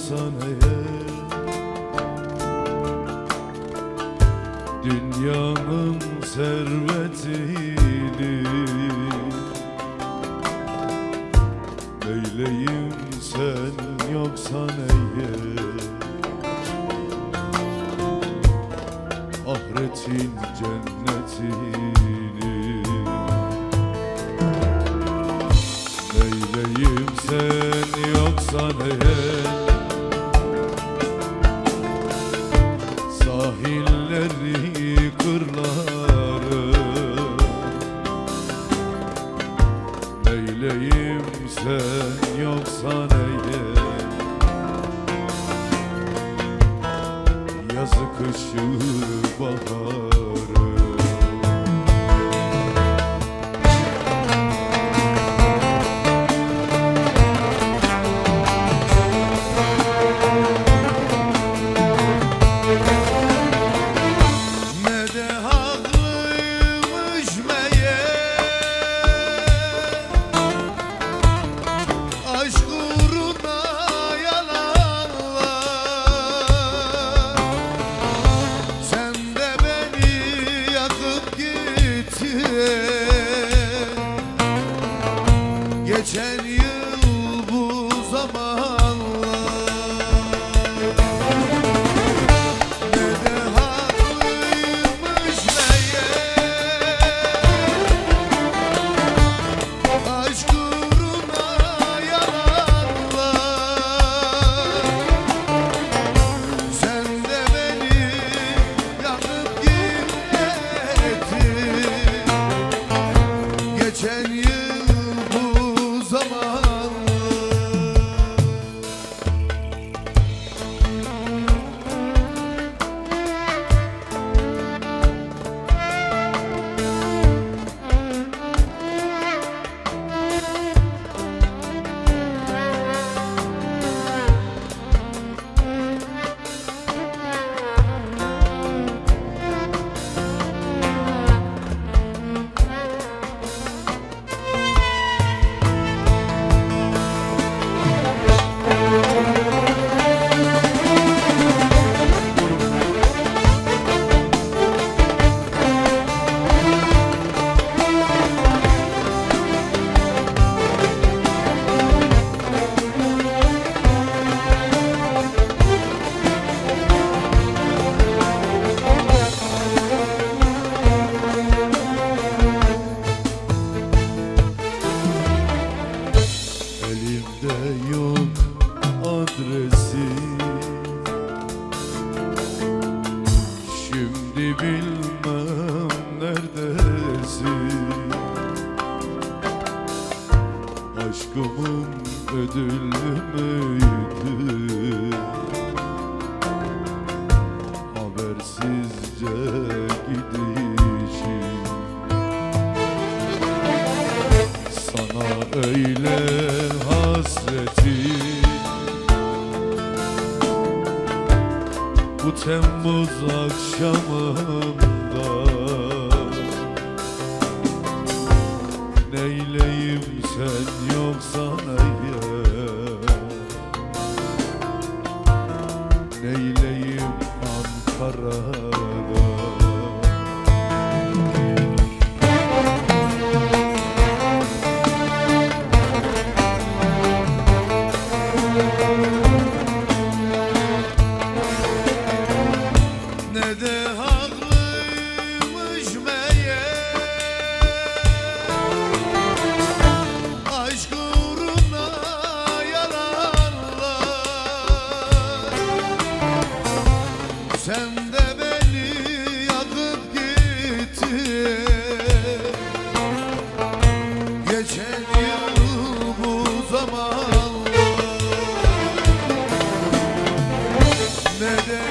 yoksan eğer, dünyanın servetini neyleyim sen yoksan eğer, ahiretin cennetini neyleyim sen yoksan eğer, sahilleri kırları neyleyim sen yoksan eğer, yazı kışı baharı. Geçen yıl bu zamanlar ne de haklıymış meğer, aşk uğruna yalanlar. Sen de beni yanıp gittin geçen yıl zamanlar. Elimde yok adresi, şimdi bilmem neredesin. Aşkımın ödüllü müydü, habersizce gidişin. Sana öyle hasretim bu Temmuz akşamında, neyleyim sen yoksan eğer, neyleyim Ankara'da. Ne de haklıymış meğer, aşk uğruna yalanlar. Sen de beni yakıp gittin geçen yıl bu zamanlar. Ne de